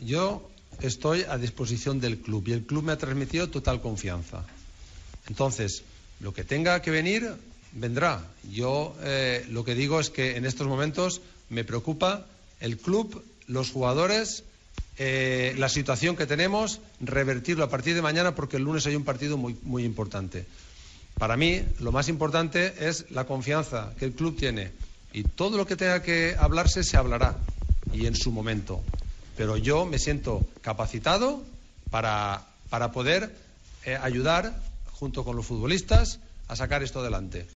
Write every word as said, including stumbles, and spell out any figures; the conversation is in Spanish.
yo estoy a disposición del club y el club me ha transmitido total confianza. Entonces, lo que tenga que venir, vendrá. Yo eh, lo que digo es que en estos momentos me preocupa el club, los jugadores, eh, la situación que tenemos, revertirlo a partir de mañana porque el lunes hay un partido muy, muy importante. Para mí, lo más importante es la confianza que el club tiene y todo lo que tenga que hablarse se hablará y en su momento. Pero yo me siento capacitado para, para poder eh, ayudar, junto con los futbolistas, a sacar esto adelante.